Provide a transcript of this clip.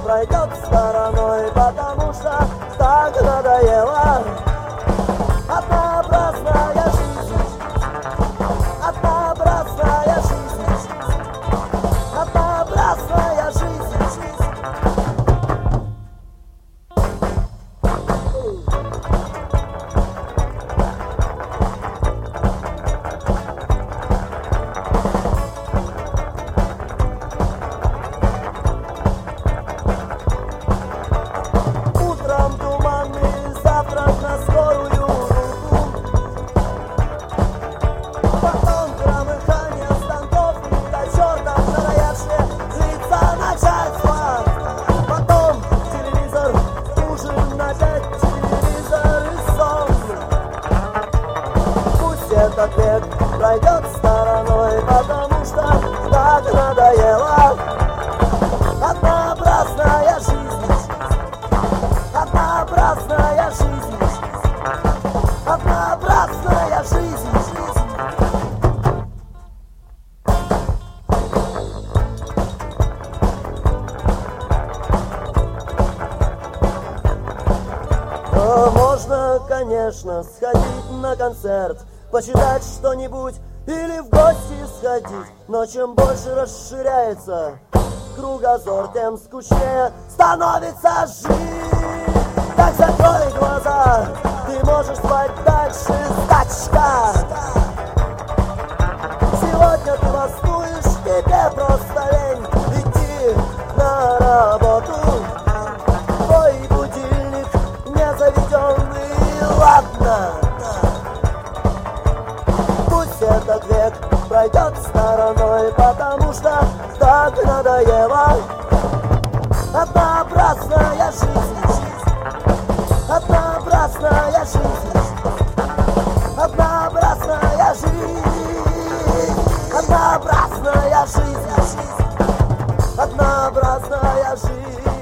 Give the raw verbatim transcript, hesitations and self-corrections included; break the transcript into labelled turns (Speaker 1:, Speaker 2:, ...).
Speaker 1: пройдет стороной, потому что так надоело. Однообразная жизнь, однообразная жизнь, однообразная жизнь, жизнь. Утром туманный завтрак на скорую руку, потом громыхание станков и до черта надоевшие лица начальства, потом телевизор, ужин, опять телевизор и сон. Пусть этот век пройдет стороной, потому что так надоело. Однообразная жизнь, однообразная жизнь, однообразная жизнь, жизнь. Но можно, конечно, сходить на концерт, почитать что-нибудь или в гости сходить. Но чем больше расширяется кругозор, тем скучнее становится жизнь. Так закрой глаза, ты можешь спать дальше, стачка. Сегодня ты бастуешь, тебе просто лень идти на работу. Твой будильник не заведенный, ладно. Пусть этот век пройдет стороной, потому что так надоело. Однообразная жизнь, однообразная жизнь, однообразная жизнь, однообразная жизнь, однообразная жизнь.